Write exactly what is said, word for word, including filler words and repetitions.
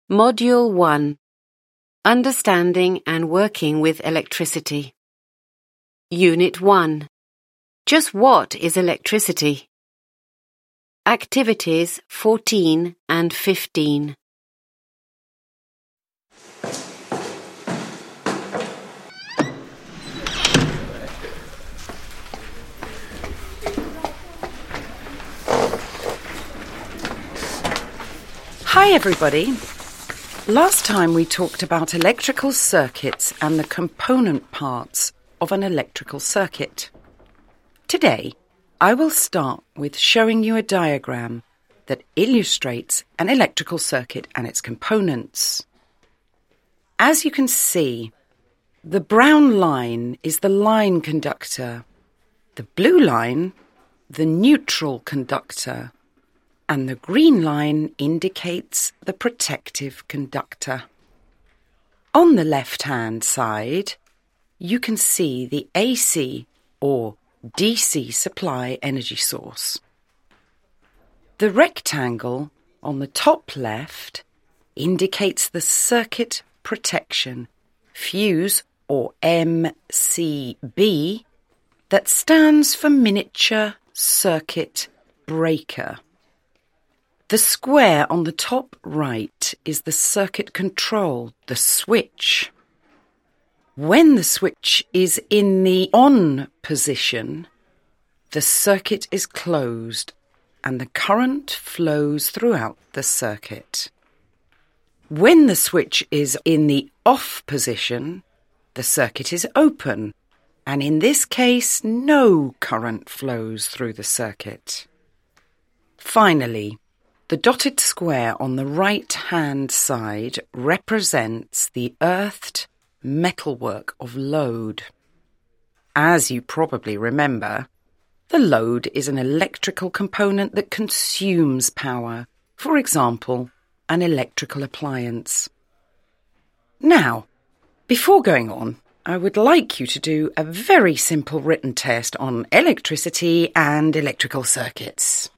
Module one. Understanding and working with electricity. Unit one. Just what is electricity? Activities fourteen and fifteen. Hi everybody. Last time we talked about electrical circuits and the component parts of an electrical circuit. Today, I will start with showing you a diagram that illustrates an electrical circuit and its components. As you can see, the brown line is the line conductor, the blue line, the neutral conductor, and the green line indicates the protective conductor. On the left-hand side, you can see the A C or D C supply energy source. The rectangle on the top left indicates the circuit protection, fuse or M C B, that stands for miniature circuit breaker. The square on the top right is the circuit control, the switch. When the switch is in the on position, the circuit is closed and the current flows throughout the circuit. When the switch is in the off position, the circuit is open, and in this case, no current flows through the circuit. Finally, the dotted square on the right-hand side represents the earthed metalwork of load. As you probably remember, the load is an electrical component that consumes power, for example, an electrical appliance. Now, before going on, I would like you to do a very simple written test on electricity and electrical circuits.